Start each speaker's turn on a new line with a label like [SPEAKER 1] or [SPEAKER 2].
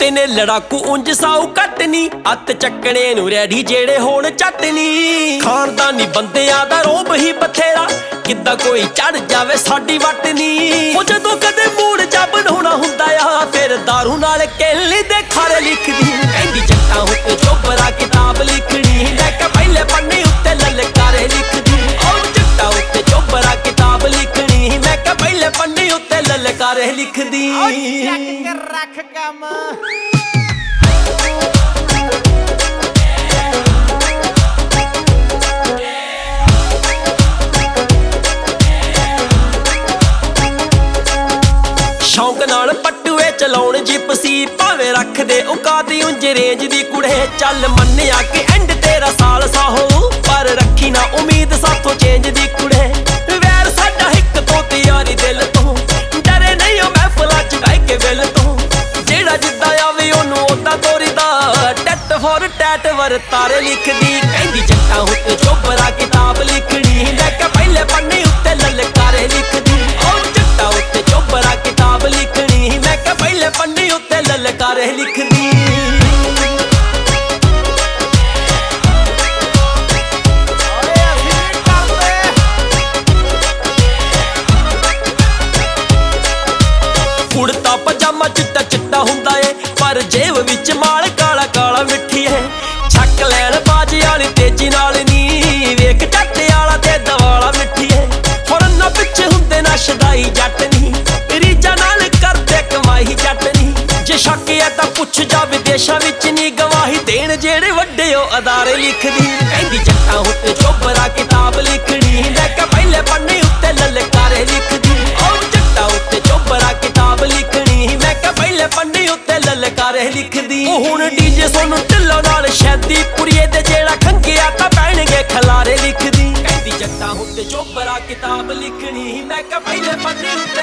[SPEAKER 1] ਹੁੰਦੇ ਨੇ ਲੜਾਕੂ ਉਂਝ ਸਾਊ ਕੱਟਨੀ ਅੱਤ ਚੱਕਣੇ ਨੂੰ ਰੈਡੀ ਜਿਹੜੇ ਹੋਣ ਚਟਨੀ ਖਾਨਦਾਨੀ ਬੰਦਿਆਂ ਦਾ ਰੋਬ ਹੀ ਬਥੇਰਾ ਕਿੱਦਾਂ ਕੋਈ ਚੜ ਜਾਵੇ ਸਾਡੀ ਵੱਟ ਨੀ ਉਹ ਜਦੋਂ ਕਦੇ ਮੂਡ ਜਾ ਬਣਾਉਣਾ ਹੁੰਦਾ ਆ ਫਿਰ ਦਾਰੂ ਨਾਲ ਕੇਲੀ ਦੇ ਖਾਰੇ ਲਿਖਦੀ ਕਹਿੰਦੀ ਜੱਟਾਂ ਉੱਤੇ ਚੋਬਰਾ ਕਿਤਾਬ ਲਿਖਣੀ ਲੈ ਕੇ ਪਹਿਲੇ ਪੰਨੇ ਉੱਤੇ ਲਲਕਾਰੇ ਲਿਖਦੀ ਉਹ ਜੱਟਾਂ ਉੱਤੇ ਚੋਬਰਾ ਕਿਤਾਬ ਲਿਖਣੀ ਮੈਂ ਕਿ ਪਹਿਲੇ ਪੰਨੇ ਉੱਤੇ ਲਲਕਾਰੇ ਲਿਖਦੀ
[SPEAKER 2] ਚੱਕ ਕੇ ਰੱਖ ਕੰਮ
[SPEAKER 1] ਸ਼ੌਂਕ ਨਾਲ ਪਟੂਏ ਚਲਾਉਣ ਜਿਪਸੀ ਭਾਵੇਂ ਰੱਖਦੇ ਔਕਾਦੀ ਉਂਝ ਰੇਂਜ ਦੀ ਕੁੜੇ ਚੱਲ ਮੰਨਿਆ ਕਿ ਐਂਡ ਤੇਰਾ ਸਾਲ ਸਾਹੋ ਪਰ ਰੱਖੀ ਨਾ ਉਮੀਦ ਸਾਥੋਂ ਚੇਂਜ ਦੀ ਕੁੜੇ ਵੈਰ ਸਾਡਾ ਇੱਕ ਤੋਂ ਤੇ ਯਾਰੀ ਦਿਲ ਤੋਂ ਡਰੇ ਨਹੀਂ ਉਹ ਮਹਿਫਲਾਂ ਚ ਗਾਇ ਕੇ ਵਿਲ ਤੋਂ ਜਿਹੜਾ ਜਿੱਦਾਂ ਆਵੇ ਉਹਨੂੰ ਉਦਾਂ ਤੋਰੀਦਾ ਟੱਟ ਫੋਰ ਟੈਟ ਵਰਤਾਰੇ ਲਿਖਦੀ ਕਹਿੰਦੀ ਜੱਟਾਂ ਉੱਤੇ ਚੋਬਰਾ ਕਿਤਾਬ ਲਿਖਣੀ ਲੈ ਕੇ ਪਹਿਲੇ ਪੰਨੇ ਉੱਤੇ ਲਲਕਾਰੇ ਲਿਖਦੀ ਉਹ ਜੱਟਾਂ ਉੱਤੇ ਚੋਬਰਾ ਕਿਤਾਬ ਲਿਖਣੀ ਮੈਂ ਕਿ ਪਹਿਲੇ ਪੰਨੇ ਉੱਤੇ ਲਲਕਾਰੇ ਲਿਖਦੀ ਕੁੜਤਾ ਪਜਾਮਾ ਚਿੱਟਾ ਚਿੱਟਾ ਹੁੰਦਾ ਏ ਪਰ ਜੇਬ ਵਿੱਚ ਮਾਲ ਕਾਲਾ ਕਾਲਾ ਮਿੱਠੀ ਏ ਛੱਕ ਲੈਣ ਬਾਜ ਵਾਲੀ ਤੇਜ਼ੀ ਨਾਲ ਨੀ ਵੇਖ ਟੱਟੇ ਵਾਲਾ ਤੇ ਦਵਾਲਾ ਮਿੱਠੀ ਏ ਫੁਰਨਾ ਪਿੱਛੇ ਹੁੰਦੇ ਨਾ ਸ਼ਦਾਈ ਜੱਟ ਨੀ ਰੀਜਾ ਨਾਲ ਕਰਦੇ ਕਮਾਈ ਜੱਟ ਨੀ ਜੇ ਸ਼ੱਕ ਹੈ ਤਾਂ ਪੁੱਛ ਜਾ ਵਿਦੇਸ਼ਾਂ ਵਿੱਚ ਨੀ ਗਵਾਹੀ ਦੇਣ ਜਿਹੜੇ ਵੱਡੇ ਉਹ ਅਦਾਰੇ ਲਿਖਦੀ ਕਹਿੰਦੀ ਜੱਟਾਂ ਉੱਤੇ ਚੋਬਰਾ ਕਿਤਾਬ ਲਿਖਣੀ ਲੈ ਕੇ ਪਹਿਲੇ ਪੰਨੇ ਉੱਤੇ ਲਲਕਾਰੇ ਲਿਖਦੀ ਉਹ ਜੱਟਾਂ ਉੱਤੇ ਚੋਬਰਾ ਕਿਤਾਬ ਲਿਖਣੀ ਮੈਂ ਕਿ ਪਹਿਲੇ ਪੰਨੇ ਉੱਤੇ ਲਲਕਾਰੇ ਲਿਖਦੀ ਉਹ ਹੁਣ ਡੀਜੇ ਸੋਨੂੰ ਢਿੱਲੋਂ ਨਾਲ ਸ਼ੈਦੀ ਪੁਰੀਏ ਦੇ ਜਿਹੜਾ ਖੰਗਿਆ ਤਾਂ ਪੈਣਗੇ ਖਲਾਰੇ ਲਿਖਦੀ ਕਹਿੰਦੀ ਜੱਟਾਂ ਉੱਤੇ ਚੋਬਰਾ ਕਿਤਾਬ ਲਿਖਣੀ ਮੈਂ ਕਿ ਪਹਿਲੇ ਪੰਨੇ ਉੱਤੇ